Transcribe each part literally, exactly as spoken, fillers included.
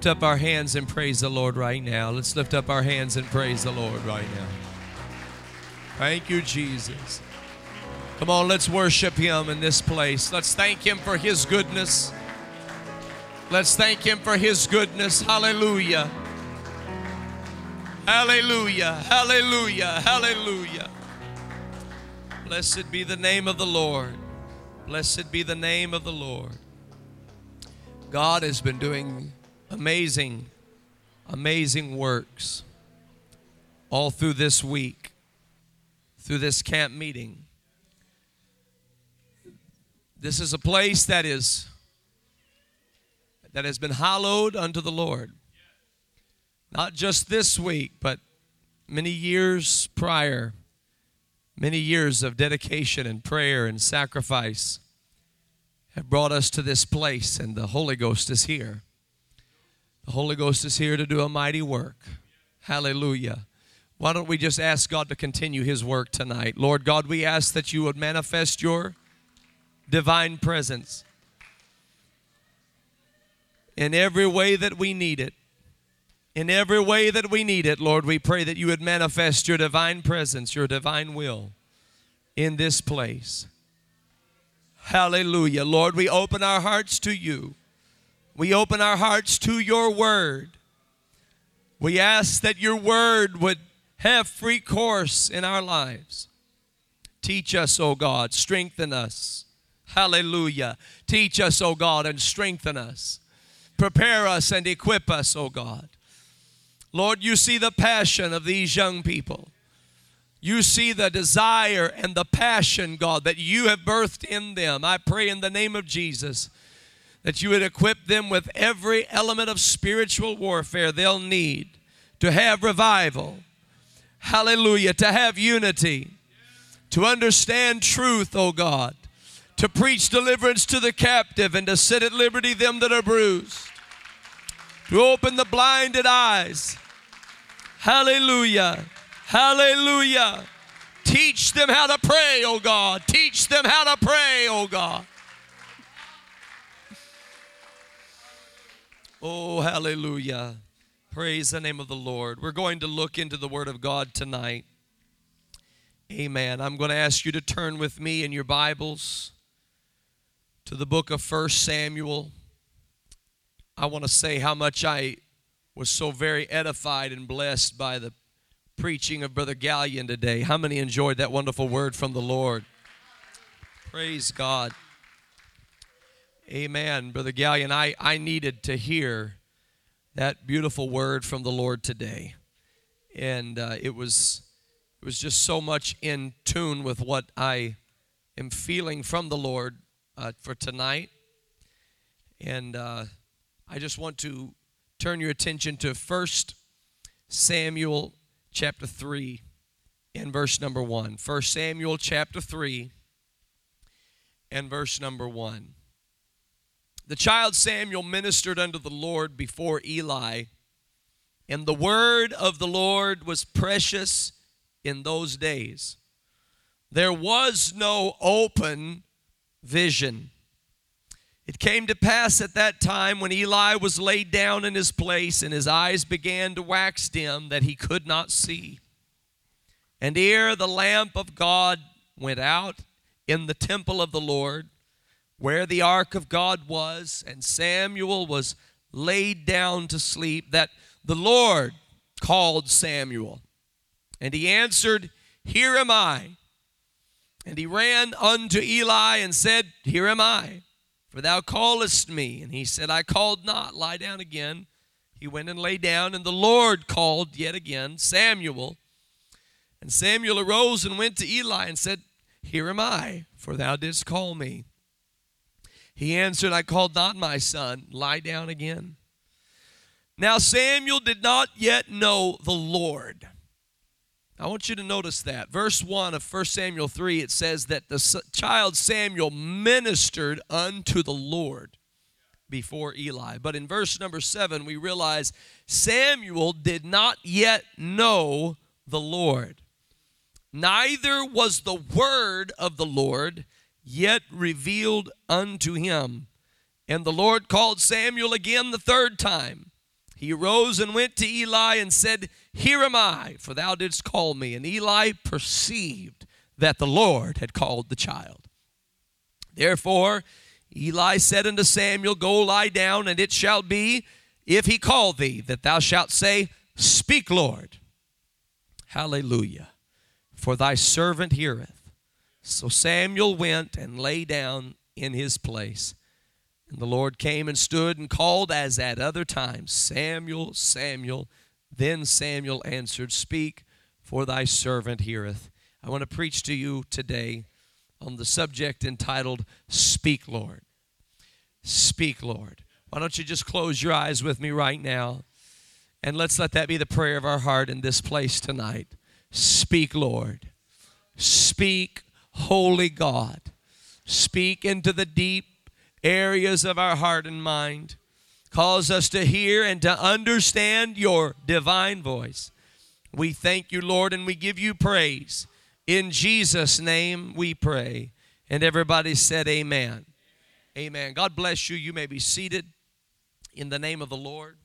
lift up our hands and praise the Lord right now. Let's lift up our hands and praise the Lord right now. Thank you, Jesus. Come on, let's worship Him in this place. Let's thank Him for His goodness. Let's thank Him for His goodness. Hallelujah. Hallelujah. Hallelujah. Hallelujah. Blessed be the name of the Lord. Blessed be the name of the Lord. God has been doing amazing, amazing works all through this week, through this camp meeting. This is a place that is that has been hallowed unto the Lord. Not just this week, but many years prior, many years of dedication and prayer and sacrifice have brought us to this place, and the Holy Ghost is here. The Holy Ghost is here to do a mighty work. Hallelujah. Why don't we just ask God to continue His work tonight? Lord God, we ask that you would manifest your divine presence in every way that we need it. In every way that we need it, Lord, we pray that you would manifest your divine presence, your divine will in this place. Hallelujah. Lord, we open our hearts to you. We open our hearts to your word. We ask that your word would have free course in our lives. Teach us, O God, strengthen us. Hallelujah. Teach us, O God, and strengthen us. Prepare us and equip us, O God. Lord, you see the passion of these young people. You see the desire and the passion, God, that you have birthed in them. I pray in the name of Jesus that you would equip them with every element of spiritual warfare they'll need to have revival. Hallelujah. To have unity. To understand truth, oh God. To preach deliverance to the captive and to set at liberty them that are bruised. To open the blinded eyes. Hallelujah. Hallelujah. Teach them how to pray, oh God. Teach them how to pray, oh God. Oh, hallelujah. Praise the name of the Lord. We're going to look into the Word of God tonight. Amen. I'm going to ask you to turn with me in your Bibles to the book of First Samuel. I want to say how much I was so very edified and blessed by the preaching of Brother Gallion today. How many enjoyed that wonderful word from the Lord? Praise God. Amen. Brother Gallion, I, I needed to hear that beautiful word from the Lord today. And uh, it was it was just so much in tune with what I am feeling from the Lord uh, for tonight. And uh, I just want to turn your attention to First Samuel chapter three and verse number one. First Samuel chapter three and verse number one. The child Samuel ministered unto the Lord before Eli, and the word of the Lord was precious in those days. There was no open vision. It came to pass at that time when Eli was laid down in his place and his eyes began to wax dim that he could not see. And ere the lamp of God went out in the temple of the Lord, where the ark of God was, and Samuel was laid down to sleep, that the Lord called Samuel. And he answered, Here am I. And he ran unto Eli and said, Here am I. For thou callest me. And he said, I called not. Lie down again. He went and lay down, and the Lord called yet again Samuel. And Samuel arose and went to Eli and said, Here am I, for thou didst call me. He answered, I called not, my son. Lie down again. Now Samuel did not yet know the Lord. I want you to notice that. Verse one of First Samuel three, it says that the child Samuel ministered unto the Lord before Eli. But in verse number seven, we realize Samuel did not yet know the Lord. Neither was the word of the Lord yet revealed unto him. And the Lord called Samuel again the third time. He arose and went to Eli and said, Here am I, for thou didst call me. And Eli perceived that the Lord had called the child. Therefore Eli said unto Samuel, Go lie down, and it shall be, if he call thee, that thou shalt say, Speak, Lord. Hallelujah. For thy servant heareth. So Samuel went and lay down in his place. And the Lord came and stood and called as at other times, Samuel, Samuel. Then Samuel answered, Speak, for thy servant heareth. I want to preach to you today on the subject entitled, Speak, Lord. Speak, Lord. Why don't you just close your eyes with me right now, and let's let that be the prayer of our heart in this place tonight. Speak, Lord. Speak, Holy God. Speak into the deep areas of our heart and mind. Cause us to hear and to understand your divine voice. We thank you, Lord, and we give you praise. In Jesus' name we pray. And everybody said amen. Amen. God bless you. You may be seated in the name of the Lord.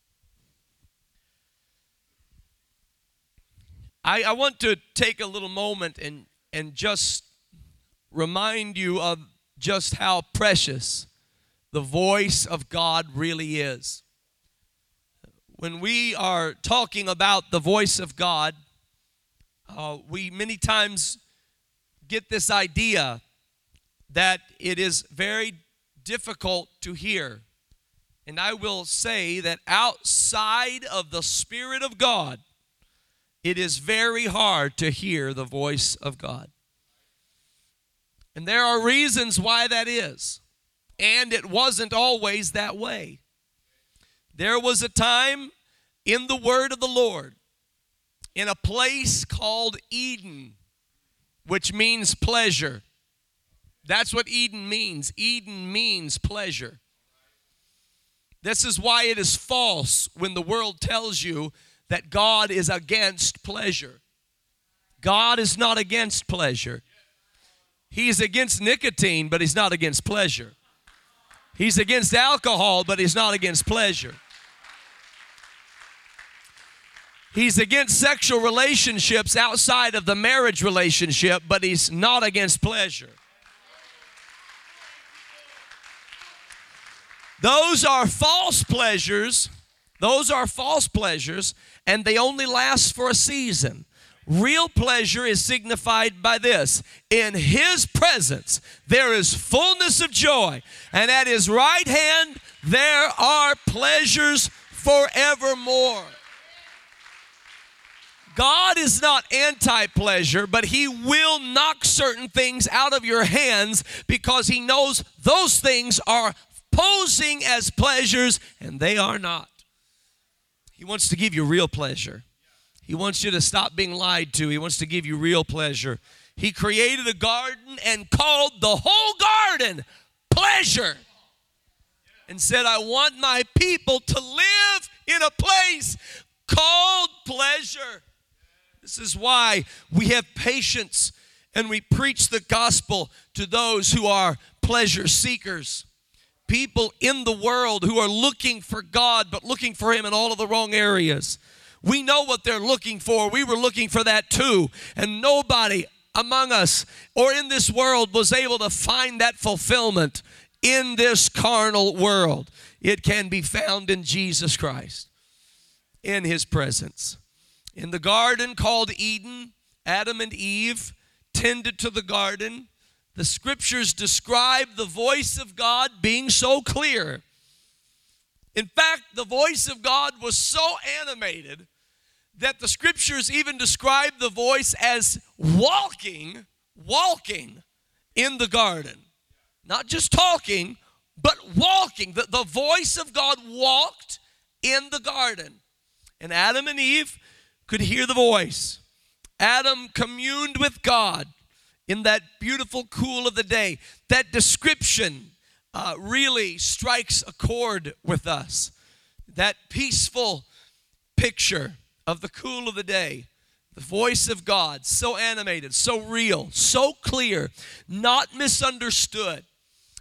I, I want to take a little moment and, and just remind you of just how precious the voice of God really is. When we are talking about the voice of God, uh, we many times get this idea that it is very difficult to hear. And I will say that outside of the Spirit of God, it is very hard to hear the voice of God. And there are reasons why that is. And it wasn't always that way. There was a time in the word of the Lord, in a place called Eden, which means pleasure. That's what Eden means. Eden means pleasure. This is why it is false when the world tells you that God is against pleasure. God is not against pleasure. He's against nicotine, but he's not against pleasure. He's against alcohol, but he's not against pleasure. He's against sexual relationships outside of the marriage relationship, but he's not against pleasure. Those are false pleasures. Those are false pleasures, and they only last for a season. Real pleasure is signified by this. In his presence, there is fullness of joy, and at his right hand, there are pleasures forevermore. God is not anti-pleasure, but he will knock certain things out of your hands because he knows those things are posing as pleasures, and they are not. He wants to give you real pleasure. He wants you to stop being lied to. He wants to give you real pleasure. He created a garden and called the whole garden pleasure. And said, I want my people to live in a place called pleasure. This is why we have patience and we preach the gospel to those who are pleasure seekers. People in the world who are looking for God, but looking for him in all of the wrong areas. We know what they're looking for. We were looking for that too. And nobody among us or in this world was able to find that fulfillment in this carnal world. It can be found in Jesus Christ, in his presence. In the garden called Eden, Adam and Eve tended to the garden. The scriptures describe the voice of God being so clear. In fact, the voice of God was so animated that the scriptures even describe the voice as walking, walking in the garden. Not just talking, but walking. The, the voice of God walked in the garden. And Adam and Eve could hear the voice. Adam communed with God in that beautiful cool of the day. That description Uh, really strikes a chord with us. That peaceful picture of the cool of the day. The voice of God, so animated, so real, so clear, not misunderstood.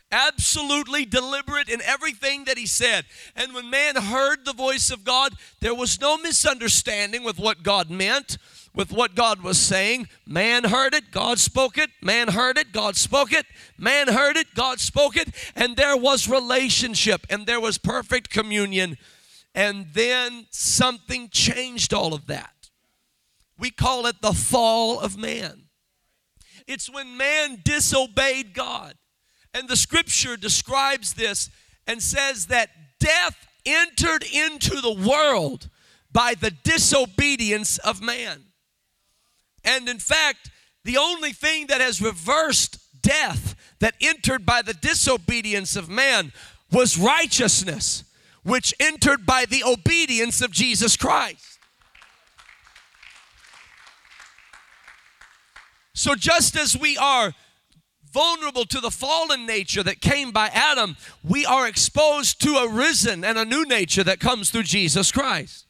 absolutely deliberate in everything that he said. And when man heard the voice of God, there was no misunderstanding with what God meant, with what God was saying. Man heard it, God spoke it. Man heard it, God spoke it. Man heard it, God spoke it. And there was relationship, and there was perfect communion. And then something changed all of that. We call it the fall of man. It's when man disobeyed God. And the scripture describes this and says that death entered into the world by the disobedience of man. And in fact, the only thing that has reversed death that entered by the disobedience of man was righteousness, which entered by the obedience of Jesus Christ. So just as we are vulnerable to the fallen nature that came by Adam, we are exposed to a risen and a new nature that comes through Jesus Christ.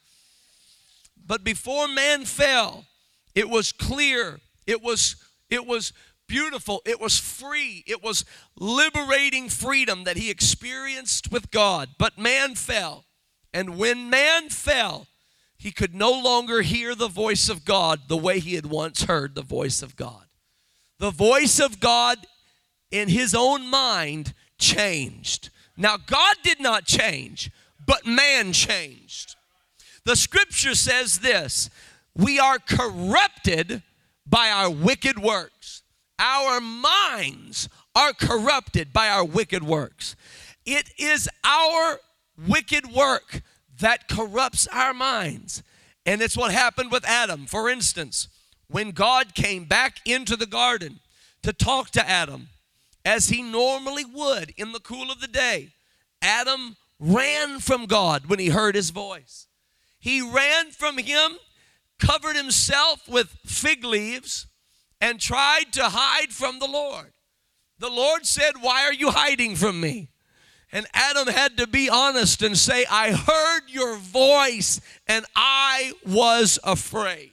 But before man fell, it was clear, it was, it was beautiful, it was free, it was liberating freedom that he experienced with God. But man fell, and when man fell, he could no longer hear the voice of God the way he had once heard the voice of God. The voice of God in his own mind changed. Now, God did not change, but man changed. The scripture says this: we are corrupted by our wicked works. Our minds are corrupted by our wicked works. It is our wicked work that corrupts our minds. And it's what happened with Adam. For instance, when God came back into the garden to talk to Adam, as he normally would in the cool of the day, Adam ran from God when he heard his voice. He ran from him, covered himself with fig leaves, and tried to hide from the Lord. The Lord said, "Why are you hiding from me?" And Adam had to be honest and say, "I heard your voice and I was afraid."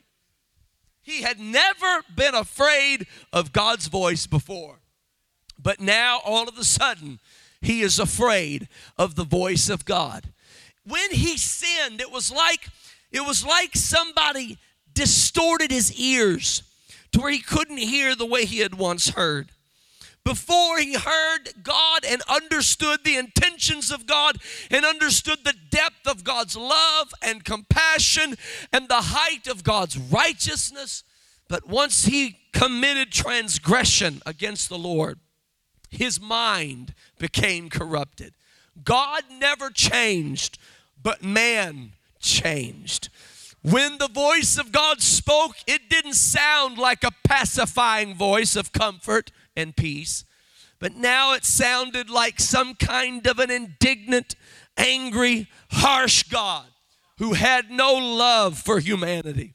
He had never been afraid of God's voice before. But now, all of a sudden, he is afraid of the voice of God. When he sinned, it was like, it was like somebody distorted his ears to where he couldn't hear the way he had once heard. Before he heard God and understood the intentions of God and understood the depth of God's love and compassion and the height of God's righteousness. But once he committed transgression against the Lord, his mind became corrupted. God never changed, but man changed. When the voice of God spoke, it didn't sound like a pacifying voice of comfort and peace, but now it sounded like some kind of an indignant, angry, harsh God who had no love for humanity.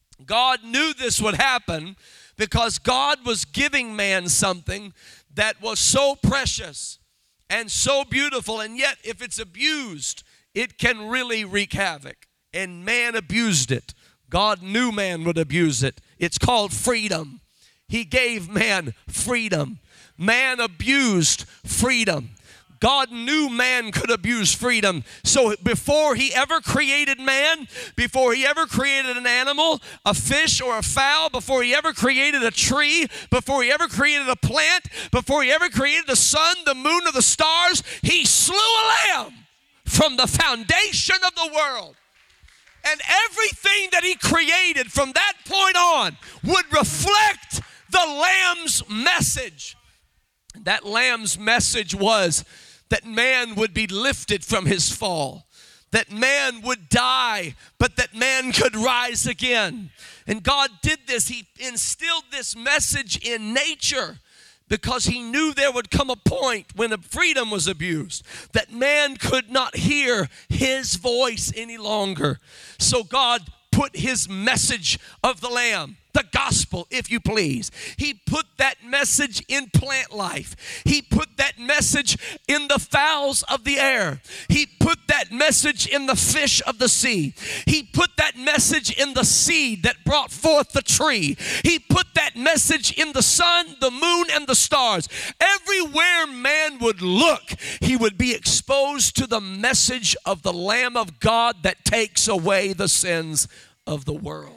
God knew this would happen because God was giving man something that was so precious and so beautiful, and yet if it's abused, it can really wreak havoc. And man abused it. God knew man would abuse it. It's called freedom. He gave man freedom. Man abused freedom. God knew man could abuse freedom. So before he ever created man, before he ever created an animal, a fish or a fowl, before he ever created a tree, before he ever created a plant, before he ever created the sun, the moon, or the stars, he slew a lamb from the foundation of the world. And everything that he created from that point on would reflect the lamb's message. That lamb's message was that man would be lifted from his fall, that man would die, but that man could rise again. And God did this. He instilled this message in nature because he knew there would come a point when freedom was abused, that man could not hear his voice any longer. So God put his message of the lamb, the gospel, if you please. He put that message in plant life. He put that message in the fowls of the air. He put that message in the fish of the sea. He put that message in the seed that brought forth the tree. He put that message in the sun, the moon, and the stars. Everywhere man would look, he would be exposed to the message of the Lamb of God that takes away the sins of the world.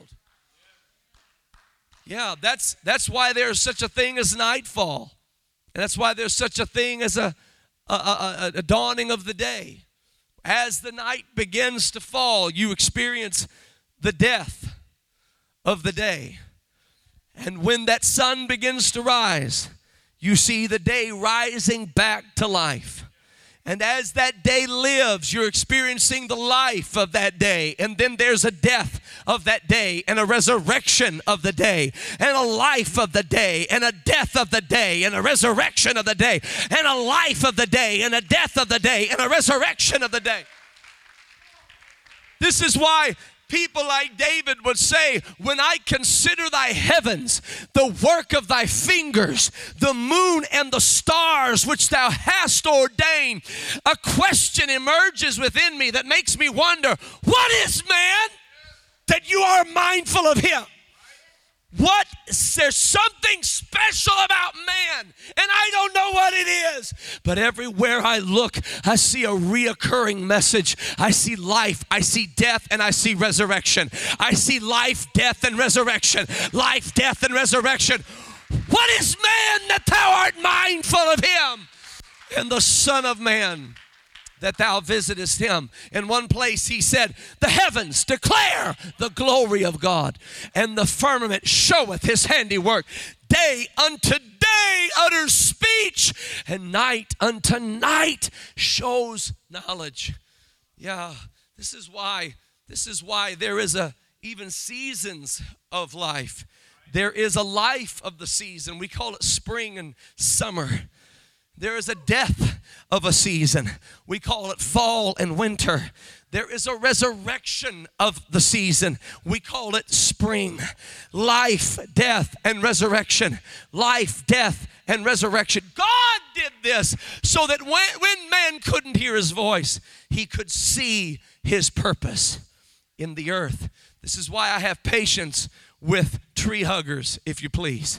Yeah, that's that's why there's such a thing as nightfall. And that's why there's such a thing as a, a, a, a dawning of the day. As the night begins to fall, you experience the death of the day. And when that sun begins to rise, you see the day rising back to life. And as that day lives, you're experiencing the life of that day. And then there's a death of that day, and a resurrection of the day, and a life of the day, and a death of the day, and a resurrection of the day, and a life of the day, and a death of the day, and a resurrection of the day. This is why people like David would say, when I consider thy heavens, the work of thy fingers, the moon and the stars which thou hast ordained, a question emerges within me that makes me wonder, what is man that you are mindful of him? What, there's something special about man, and I don't know what it is. But everywhere I look, I see a reoccurring message. I see life, I see death, and I see resurrection. I see life, death, and resurrection. Life, death, and resurrection. What is man that thou art mindful of him? And the Son of Man that thou visitest him. In one place he said, the heavens declare the glory of God, and the firmament showeth his handiwork. Day unto day utters speech, and night unto night shows knowledge. Yeah, this is why, this is why there is a even seasons of life. There is a life of the season. We call it spring and summer. There is a death of a season. We call it fall and winter. There is a resurrection of the season. We call it spring. Life, death, and resurrection. Life, death, and resurrection. God did this so that when, when man couldn't hear his voice, he could see his purpose in the earth. This is why I have patience with tree huggers, if you please.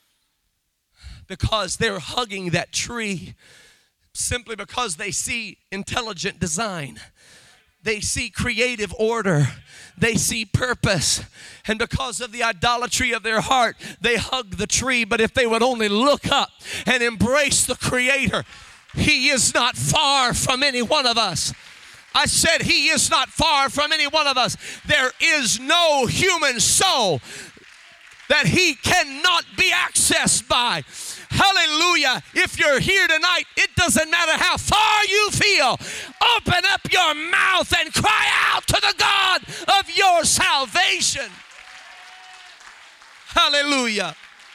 Because they're hugging that tree simply because they see intelligent design. They see creative order. They see purpose. And because of the idolatry of their heart, they hug the tree. But if they would only look up and embrace the Creator, He is not far from any one of us. I said He is not far from any one of us. There is no human soul that He cannot be accessed by. Hallelujah. If you're here tonight, it doesn't matter how far you feel. Open up your mouth and cry out to the God of your salvation. Hallelujah.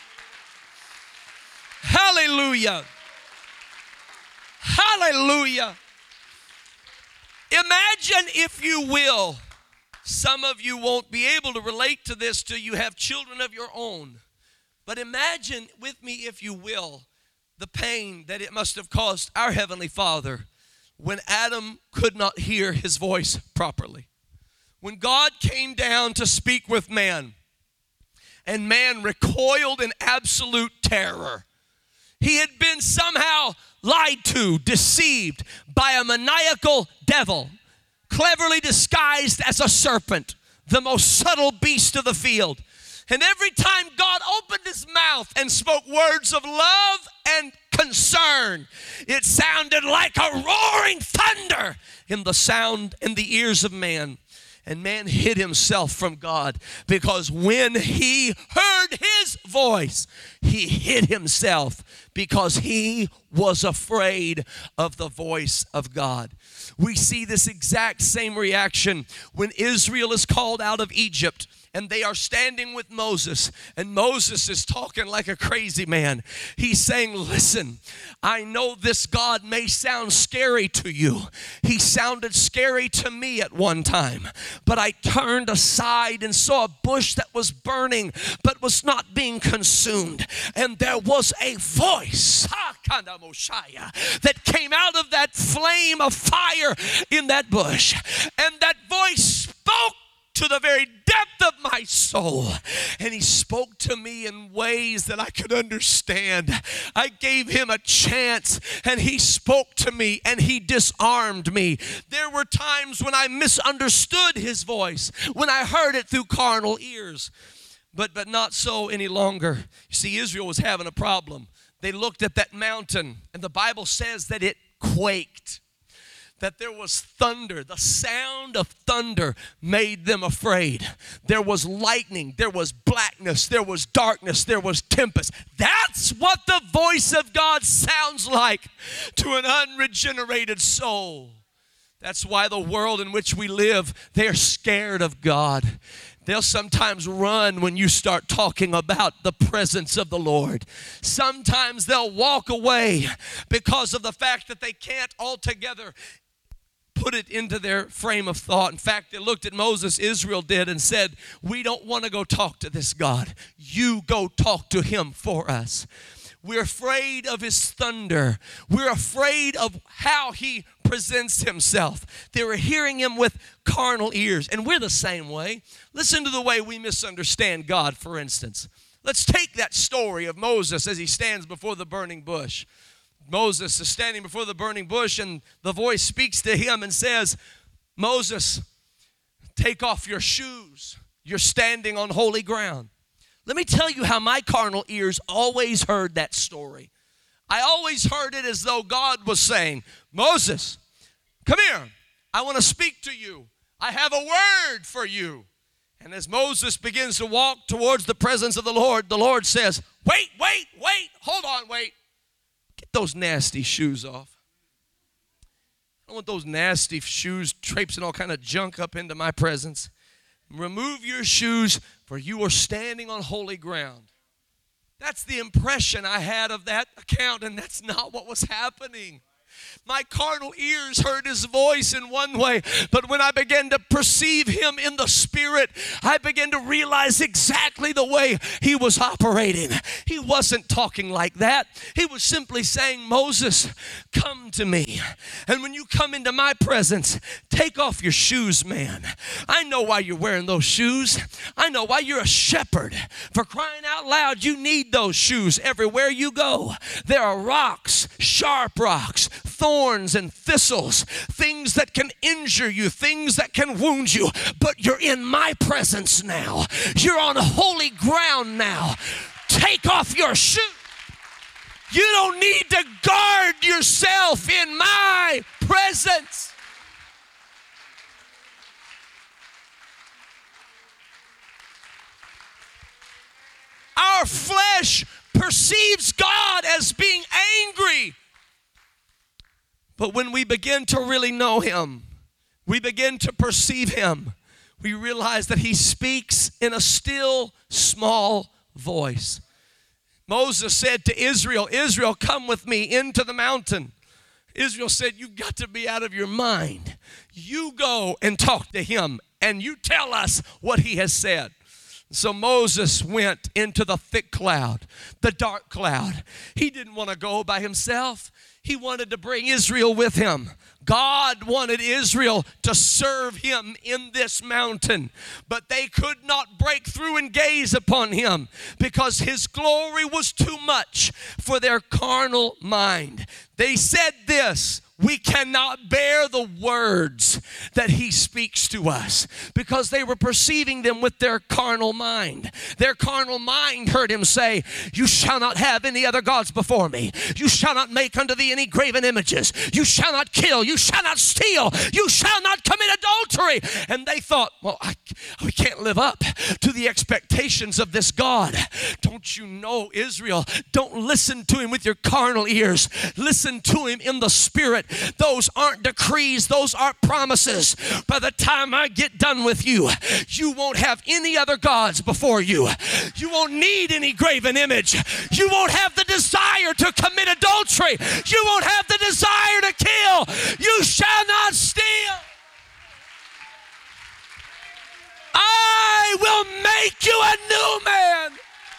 Hallelujah. Hallelujah. Imagine, if you will, some of you won't be able to relate to this till you have children of your own. But imagine with me, if you will, the pain that it must have caused our Heavenly Father when Adam could not hear his voice properly. When God came down to speak with man, and man recoiled in absolute terror. He had been somehow lied to, deceived by a maniacal devil, cleverly disguised as a serpent, the most subtle beast of the field. And every time God opened his mouth and spoke words of love and concern, it sounded like a roaring thunder in the sound in the ears of man. And man hid himself from God, because when he heard his voice, he hid himself because he was afraid of the voice of God. We see this exact same reaction when Israel is called out of Egypt and they are standing with Moses, and Moses is talking like a crazy man. He's saying, listen, I know this God may sound scary to you. He sounded scary to me at one time, but I turned aside and saw a bush that was burning but was not being consumed, and there was a voice that came out of that flame of fire in that bush, and that voice spoke to the very depth of my soul, and he spoke to me in ways that I could understand. I gave him a chance, and he spoke to me, and he disarmed me. There were times when I misunderstood his voice, when I heard it through carnal ears, but but not so any longer. You see, Israel was having a problem. They looked at that mountain, and the Bible says that it quaked, that there was thunder. The sound of thunder made them afraid. There was lightning, there was blackness, there was darkness, there was tempest. That's what the voice of God sounds like to an unregenerated soul. That's why the world in which we live, they're scared of God. They'll sometimes run when you start talking about the presence of the Lord. Sometimes they'll walk away because of the fact that they can't altogether put it into their frame of thought. In fact, they looked at Moses, Israel did, and said, we don't want to go talk to this God. You go talk to him for us. We're afraid of his thunder. We're afraid of how he presents himself. They were hearing him with carnal ears, and we're the same way. Listen to the way we misunderstand God, for instance. Let's take that story of Moses as he stands before the burning bush. Moses is standing before the burning bush, and the voice speaks to him and says, Moses, take off your shoes. You're standing on holy ground. Let me tell you how my carnal ears always heard that story. I always heard it as though God was saying, Moses, come here. I want to speak to you. I have a word for you. And as Moses begins to walk towards the presence of the Lord, the Lord says, wait, wait, wait, hold on, wait. Get those nasty shoes off. I don't want those nasty shoes traipsing all kind of junk up into my presence. Remove your shoes, for you are standing on holy ground. That's the impression I had of that account, and that's not what was happening. My carnal ears heard his voice in one way, but when I began to perceive him in the spirit, I began to realize exactly the way he was operating. He wasn't talking like that. He was simply saying, Moses, come to me. And when you come into my presence, take off your shoes, man. I know why you're wearing those shoes. I know why you're a shepherd. For crying out loud, you need those shoes everywhere you go. There are rocks, sharp rocks, thorns and thistles, things that can injure you, things that can wound you, but you're in my presence now. You're on holy ground now. Take off your shoes. You don't need to guard yourself in my presence. Our flesh perceives God as being angry. But when we begin to really know him, we begin to perceive him, we realize that he speaks in a still, small voice. Moses said to Israel, Israel, come with me into the mountain. Israel said, you've got to be out of your mind. You go and talk to him, and you tell us what he has said. So Moses went into the thick cloud, the dark cloud. He didn't want to go by himself. He wanted to bring Israel with him. God wanted Israel to serve him in this mountain, but they could not break through and gaze upon him because his glory was too much for their carnal mind. They said this, we cannot bear the words that he speaks to us, because they were perceiving them with their carnal mind. Their carnal mind heard him say, you shall not have any other gods before me. You shall not make unto thee any graven images. You shall not kill. You shall not steal. You shall not commit adultery. And they thought, well, I, we can't live up to the expectations of this God. Don't you know, Israel, don't listen to him with your carnal ears. Listen to him in the spirit. Those aren't decrees. Those aren't promises. By the time I get done with you, you won't have any other gods before you. You won't need any graven image. You won't have the desire to commit adultery. You won't have the desire to kill. You shall not steal. I will make you a new man.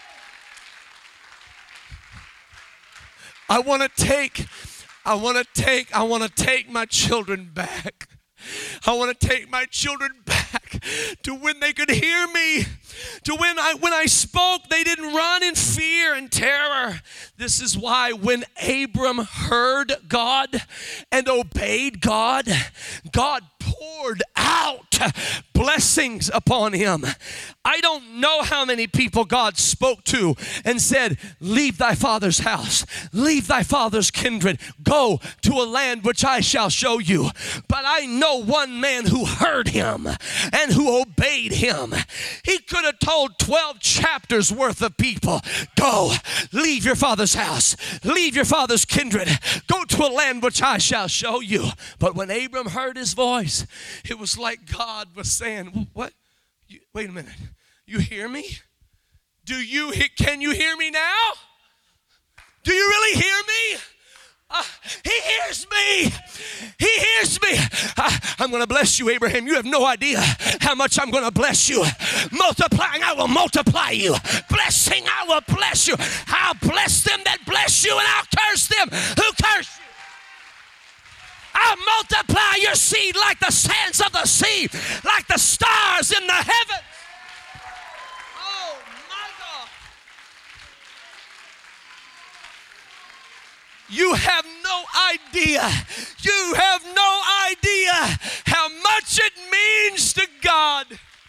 I want to take, I want to take, I want to take my children back. I want to take my children back to when they could hear me, to when I when I spoke, they didn't run in fear and terror. This is why when Abram heard God and obeyed God, God poured out blessings upon him. I don't know how many people God spoke to and said, leave thy father's house, leave thy father's kindred, go to a land which I shall show you. But I know one man who heard him and who obeyed him. He could have told twelve chapters worth of people, go, leave your father's house, leave your father's kindred, go to a land which I shall show you. But when Abram heard his voice, it was like God was saying, what? You, wait a minute. You hear me? Do you, can you hear me now? Do you really hear me? Uh, he hears me. He hears me. Uh, I'm going to bless you, Abraham. You have no idea how much I'm going to bless you. Multiplying, I will multiply you. Blessing, I will bless you. I'll bless them that bless you, and I'll curse them who curse you. I'll multiply your seed like the sands of the sea, like the stars in the heavens. Oh, my God. You have no idea. You have no idea how much it means to God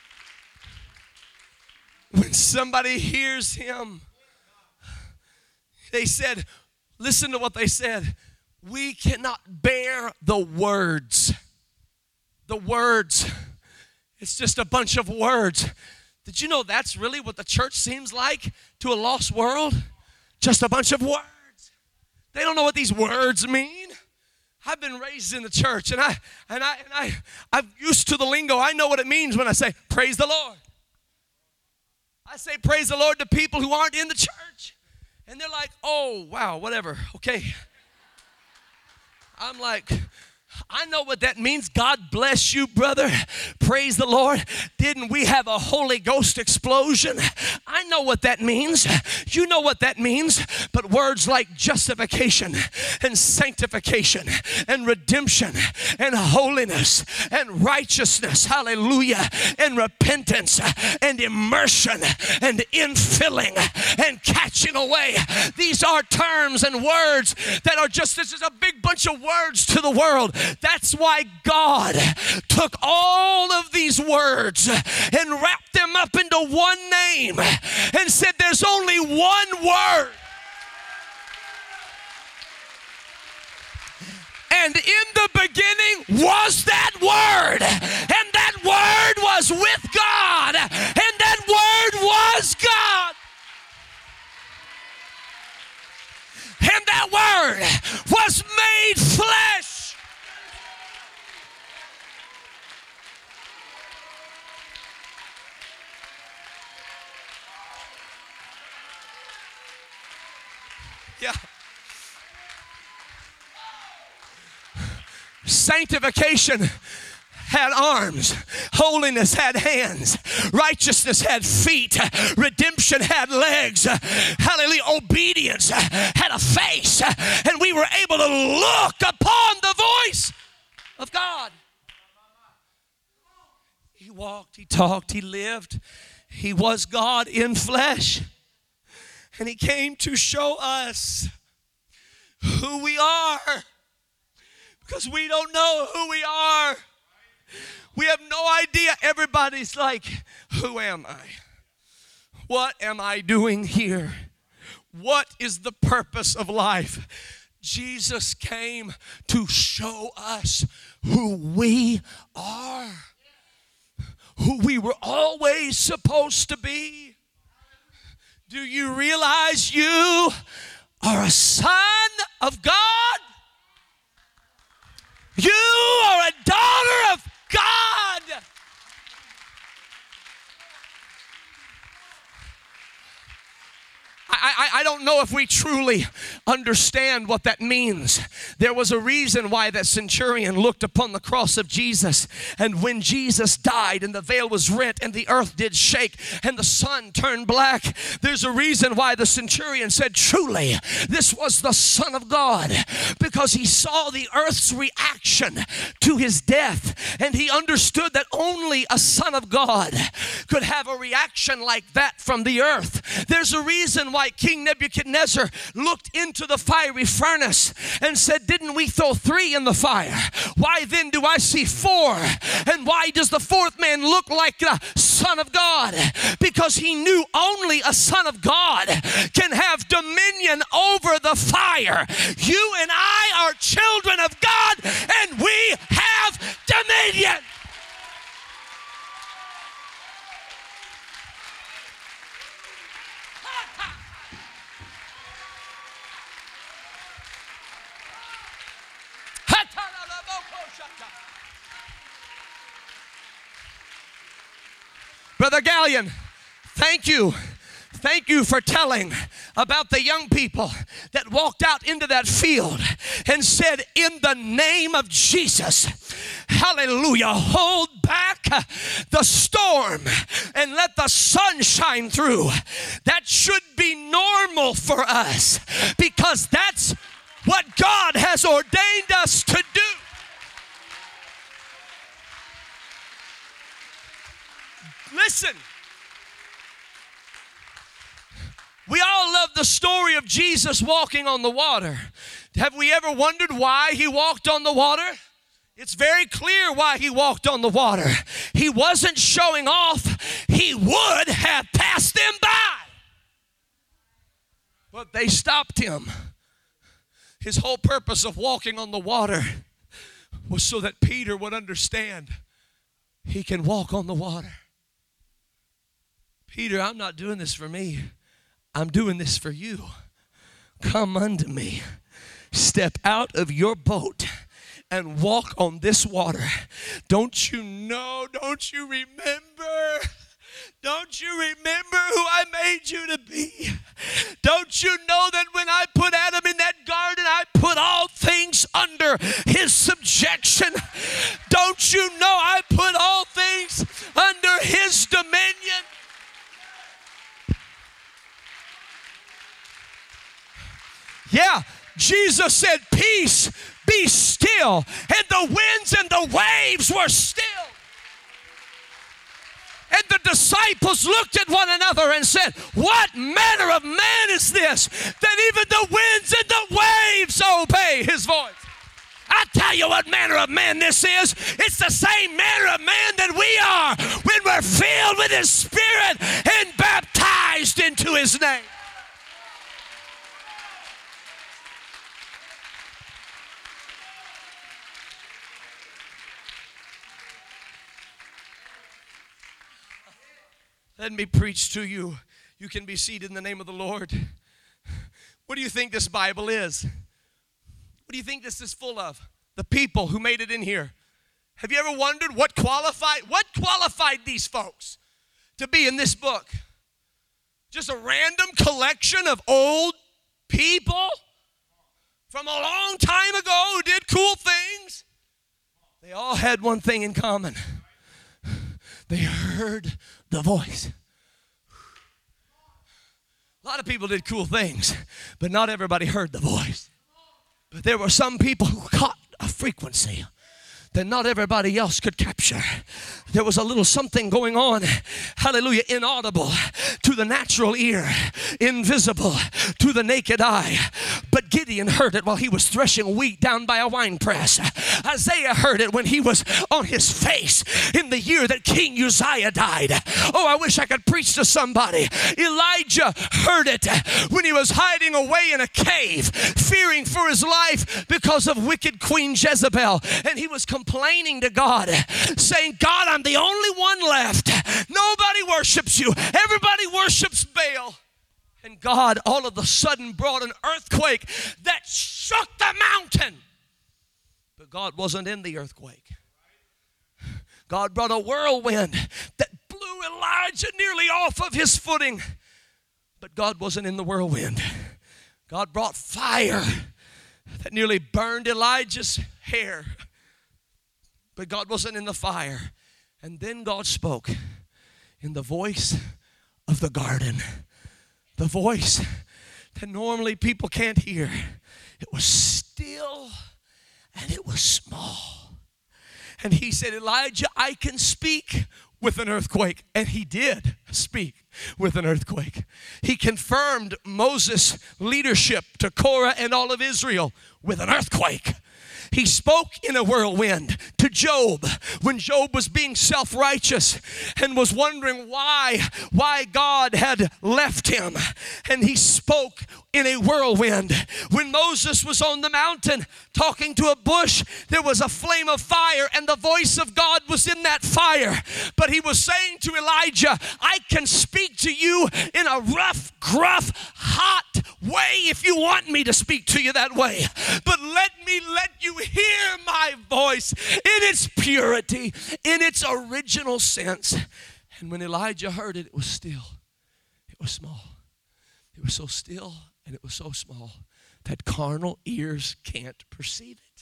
when somebody hears him. They said, listen to what they said. We cannot bear the words. The words. It's just a bunch of words. Did you know that's really what the church seems like to a lost world? Just a bunch of words. They don't know what these words mean. I've been raised in the church, and I and I and I I'm used to the lingo. I know what it means when I say praise the Lord. I say praise the Lord to people who aren't in the church, and they're like, "Oh, wow, whatever, okay." I'm like, I know what that means. God bless you, brother. Praise the Lord. Didn't we have a Holy Ghost explosion? I know what that means. You know what that means. But words like justification and sanctification and redemption and holiness and righteousness, hallelujah, and repentance and immersion and infilling and catching away. These are terms and words that are just, this is a big bunch of words to the world. That's why God took all of these words and wrapped them up into one name and said there's only one word. And in the beginning was that word, and that word was with God, and that word was God. And that word was made flesh. Yeah. Sanctification had arms, holiness had hands, righteousness had feet, redemption had legs, hallelujah, obedience had a face, and we were able to look upon the voice of God. He walked, he talked, he lived, he was God in flesh. And he came to show us who we are, because we don't know who we are. We have no idea. Everybody's like, who am I? What am I doing here? What is the purpose of life? Jesus came to show us who we are, who we were always supposed to be. Do you realize you are a son of God? know if we truly understand what that means. There was a reason why that centurion looked upon the cross of Jesus, and when Jesus died and the veil was rent and the earth did shake and the sun turned black, there's a reason why the centurion said, truly, this was the Son of God, because he saw the earth's reaction to his death, and he understood that only a son of God could have a reaction like that from the earth. There's a reason why King Nebuchadnezzar looked into the fiery furnace and said, didn't we throw three in the fire? Why then do I see four? And why does the fourth man look like the Son of God? Because he knew only a son of God can have dominion over the fire. You and I are children of God, and we have dominion. Brother Gallion, thank you. Thank you for telling about the young people that walked out into that field and said, in the name of Jesus, hallelujah, hold back the storm and let the sun shine through. That should be normal for us, because that's what God has ordained us to do. Listen, we all love the story of Jesus walking on the water. Have we ever wondered why he walked on the water? It's very clear why he walked on the water. He wasn't showing off. He would have passed them by, but they stopped him. His whole purpose of walking on the water was so that Peter would understand he can walk on the water. Peter, I'm not doing this for me. I'm doing this for you. Come unto me. Step out of your boat and walk on this water. Don't you know? Don't you remember? Don't you remember who I made you to be? Don't you know that when I put Adam in that garden, I put all things under his subjection? Don't you know I put all things under his dominion? Yeah, Jesus said, peace, be still. And the winds and the waves were still. And the disciples looked at one another and said, what manner of man is this, that even the winds and the waves obey his voice? I tell you what manner of man this is. It's the same manner of man that we are when we're filled with his Spirit and baptized into his name. Let me preach to you. You can be seated in the name of the Lord. What do you think this Bible is? What do you think this is full of? The people who made it in here. Have you ever wondered what qualified, what qualified these folks to be in this book? Just a random collection of old people from a long time ago who did cool things? They all had one thing in common. They heard the voice. A lot of people did cool things, but not everybody heard the voice. But there were some people who caught a frequency that not everybody else could capture. There was a little something going on, hallelujah, inaudible to the natural ear, invisible to the naked eye. But Gideon heard it while he was threshing wheat down by a wine press. Isaiah heard it when he was on his face in the year that King Uzziah died. Oh, I wish I could preach to somebody. Elijah heard it when he was hiding away in a cave, fearing for his life because of wicked Queen Jezebel. And he was complaining to God, saying, God, I'm the only one left. Nobody worships you. Everybody worships Baal. And God all of a sudden brought an earthquake that shook the mountain. But God wasn't in the earthquake. God brought a whirlwind that blew Elijah nearly off of his footing. But God wasn't in the whirlwind. God brought fire that nearly burned Elijah's hair. But God wasn't in the fire. And then God spoke in the voice of the garden. The voice that normally people can't hear. It was still and it was small. And he said, Elijah, I can speak with an earthquake. And he did speak with an earthquake. He confirmed Moses' leadership to Korah and all of Israel with an earthquake. He spoke in a whirlwind to Job when Job was being self-righteous and was wondering why, why God had left him. And he spoke in a whirlwind. When Moses was on the mountain talking to a bush, there was a flame of fire and the voice of God was in that fire. But he was saying to Elijah, I can speak to you in a rough, gruff, hot way if you want me to speak to you that way. But let me let you hear my voice in its purity, in its original sense. And when Elijah heard it, it was still. It was small. It was so still and it was so small that carnal ears can't perceive it.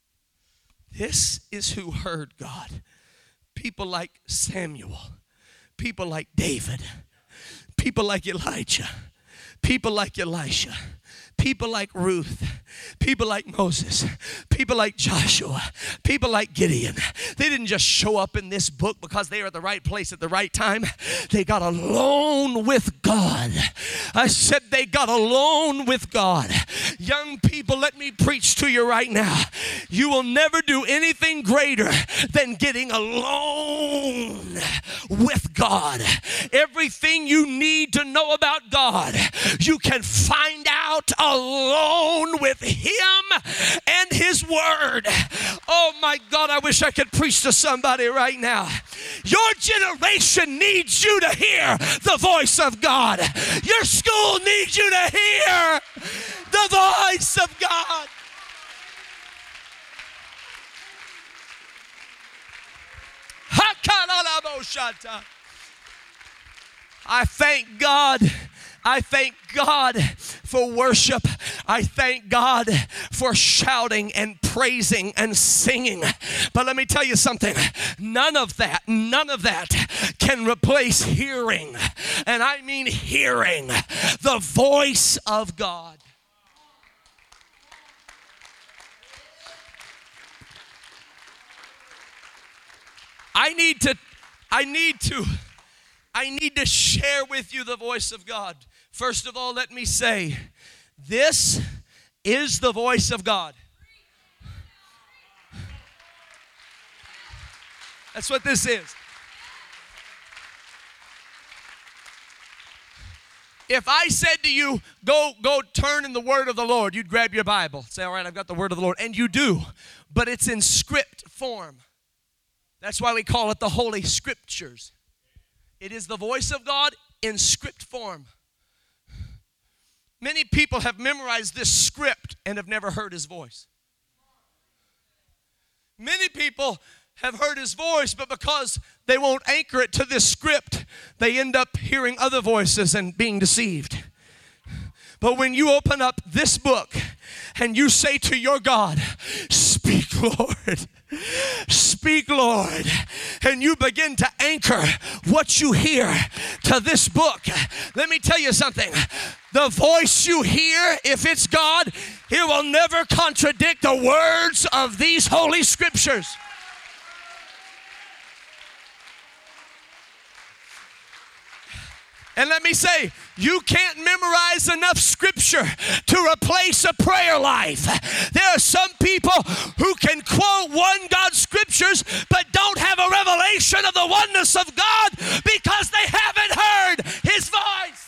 This is who heard God. People like Samuel, people like David, people like Elijah, people like Elisha, people like Ruth, people like Moses, people like Joshua, people like Gideon. They didn't just show up in this book because they were at the right place at the right time. They got alone with God. I said they got alone with God. Young people, let me preach to you right now. You will never do anything greater than getting alone with God. Everything you need to know about God, you can find out alone with Him and His Word. Oh my God, I wish I could preach to somebody right now. Your generation needs you to hear the voice of God. Your school needs you to hear the voice of God. I thank God. I thank God for worship. I thank God for shouting and praising and singing. But let me tell you something. None of that, none of that can replace hearing. And I mean hearing the voice of God. I need to, I need to, I need to share with you the voice of God. First of all, let me say, this is the voice of God. That's what this is. If I said to you, go, go turn in the word of the Lord, you'd grab your Bible. Say, all right, I've got the word of the Lord. And you do, but it's in script form. That's why we call it the Holy Scriptures. It is the voice of God in script form. Many people have memorized this script and have never heard His voice. Many people have heard His voice, but because they won't anchor it to this script, they end up hearing other voices and being deceived. But when you open up this book and you say to your God, speak, Lord, speak, Lord, and you begin to anchor what you hear to this book, let me tell you something. The voice you hear, if it's God, it will never contradict the words of these Holy Scriptures. And let me say, you can't memorize enough scripture to replace a prayer life. There are some people who can quote one God's scriptures but don't have a revelation of the oneness of God because they haven't heard His voice.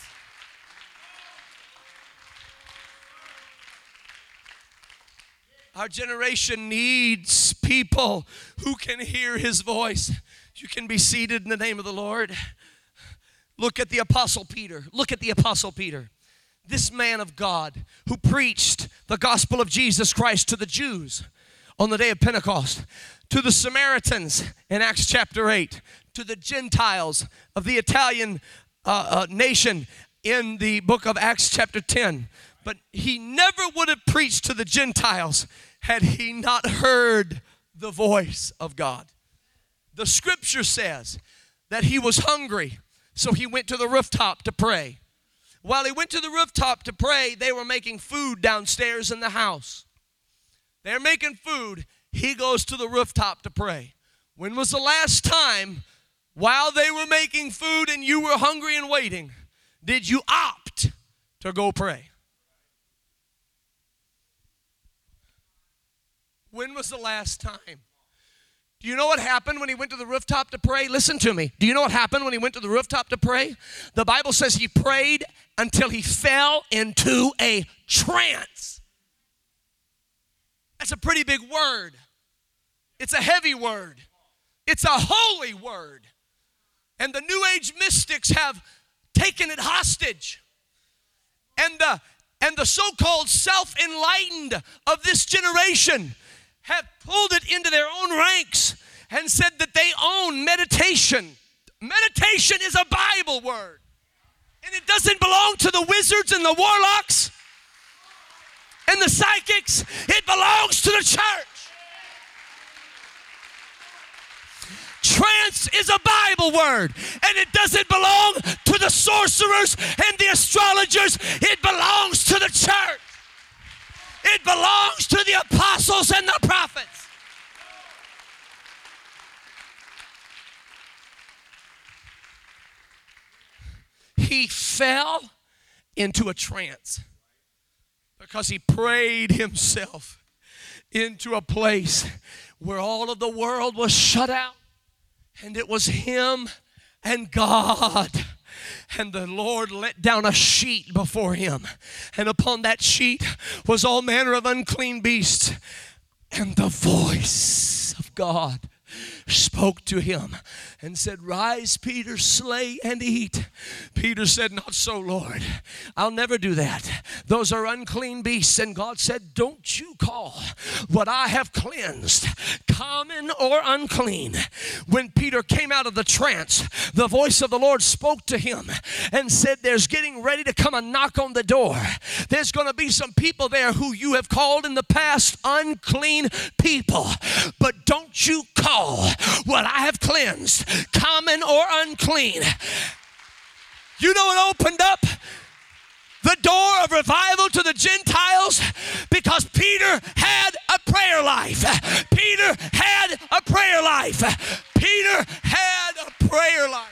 Our generation needs people who can hear His voice. You can be seated in the name of the Lord. Look at the Apostle Peter. Look at the Apostle Peter. This man of God who preached the gospel of Jesus Christ to the Jews on the day of Pentecost, to the Samaritans in Acts chapter eight, to the Gentiles of the Italian uh, uh, nation in the book of Acts chapter ten. But he never would have preached to the Gentiles had he not heard the voice of God. The scripture says that he was hungry, so he went to the rooftop to pray. While he went to the rooftop to pray, they were making food downstairs in the house. They're making food. He goes to the rooftop to pray. When was the last time, while they were making food and you were hungry and waiting, did you opt to go pray? When was the last time? Do you know what happened when he went to the rooftop to pray? Listen to me. Do you know what happened when he went to the rooftop to pray? The Bible says he prayed until he fell into a trance. That's a pretty big word. It's a heavy word. It's a holy word. And the New Age mystics have taken it hostage. And the, and the so-called self-enlightened of this generation have pulled it into their own ranks and said that they own meditation. Meditation is a Bible word. And it doesn't belong to the wizards and the warlocks and the psychics. It belongs to the church. Trance is a Bible word, and it doesn't belong to the sorcerers and the astrologers. It belongs to the church. It belongs to the apostles and the prophets. He fell into a trance because he prayed himself into a place where all of the world was shut out. And it was him and God. And the Lord let down a sheet before him. And upon that sheet was all manner of unclean beasts. And the voice of God spoke to him and said, "Rise, Peter, slay and eat." Peter said, "Not so, Lord. I'll never do that. Those are unclean beasts." And God said, "Don't you call what I have cleansed common or unclean." When Peter came out of the trance, the voice of the Lord spoke to him and said, "There's getting ready to come a knock on the door. There's going to be some people there who you have called in the past unclean people. But don't you call what I have cleansed common or unclean." You know what opened up the door of revival to the Gentiles? Because Peter had a prayer life. Peter had a prayer life. Peter had a prayer life.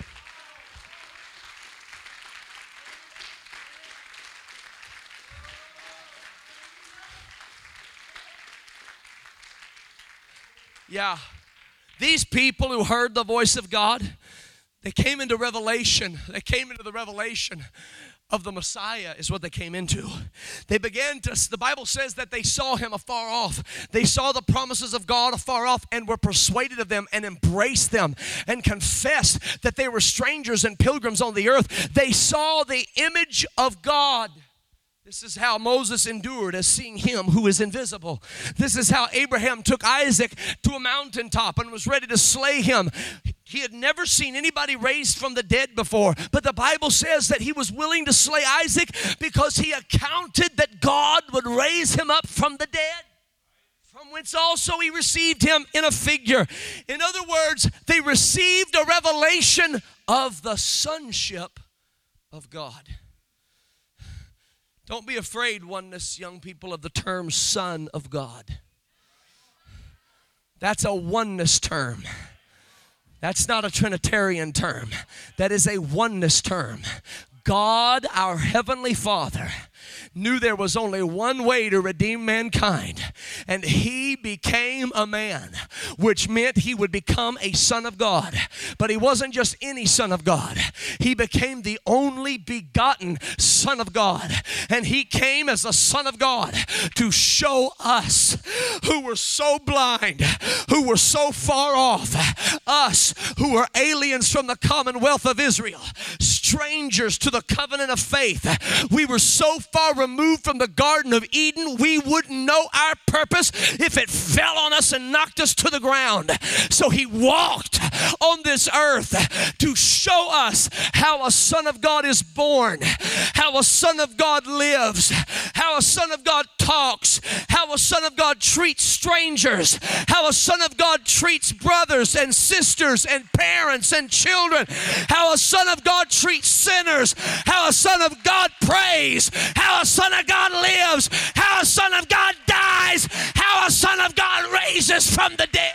Yeah. These people who heard the voice of God, they came into revelation. They came into the revelation of the Messiah is what they came into. They began to, the Bible says that they saw him afar off. They saw the promises of God afar off and were persuaded of them and embraced them and confessed that they were strangers and pilgrims on the earth. They saw the image of God. This is how Moses endured as seeing him who is invisible. This is how Abraham took Isaac to a mountaintop and was ready to slay him. He had never seen anybody raised from the dead before, but the Bible says that he was willing to slay Isaac because he accounted that God would raise him up from the dead, from whence also he received him in a figure. In other words, they received a revelation of the sonship of God. Don't be afraid, oneness, young people, of the term Son of God. That's a oneness term. That's not a Trinitarian term. That is a oneness term. God, our Heavenly Father, knew there was only one way to redeem mankind, and he became a man, which meant he would become a son of God. But he wasn't just any son of God. He became the only begotten Son of God, and he came as a Son of God to show us who were so blind, who were so far off, us who were aliens from the commonwealth of Israel, strangers to the covenant of faith. We were so far removed from the Garden of Eden, we wouldn't know our purpose if it fell on us and knocked us to the ground. So he walked on this earth to show us how a son of God is born, how a son of God lives, how a son of God talks, how a son of God treats strangers, how a son of God treats brothers and sisters and parents and children, how a son of God treats sinners, how a son of God prays, how a son of God lives, how a son of God dies, how a son of God raises from the dead.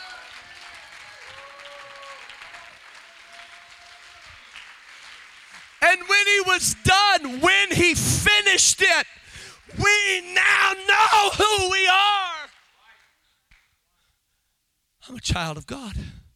And when he was done, when he finished it, we now know who we are. I'm a child of God.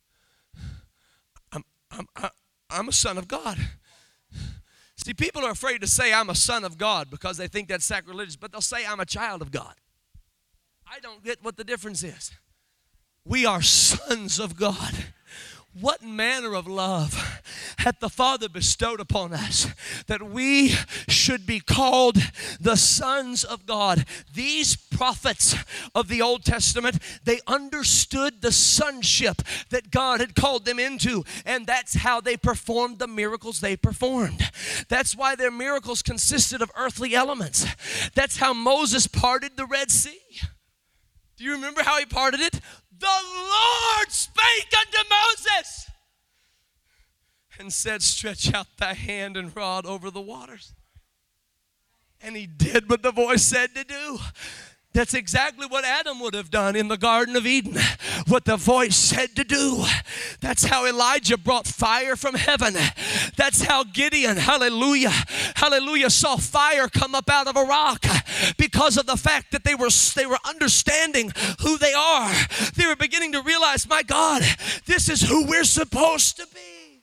I'm, I'm, I'm a son of God. See, people are afraid to say I'm a son of God because they think that's sacrilegious, but they'll say I'm a child of God. I don't get what the difference is. We are sons of God. What manner of love hath the Father bestowed upon us that we should be called the sons of God? These prophets of the Old Testament, they understood the sonship that God had called them into, and that's how they performed the miracles they performed. That's why their miracles consisted of earthly elements. That's how Moses parted the Red Sea. Do you remember how he parted it? The Lord spake unto Moses and said, stretch out thy hand and rod over the waters. And he did what the voice said to do. That's exactly what Adam would have done in the Garden of Eden, what the voice said to do. That's how Elijah brought fire from heaven. That's how Gideon, hallelujah, hallelujah, saw fire come up out of a rock because of the fact that they were, they were understanding who they are. They were beginning to realize, my God, this is who we're supposed to be.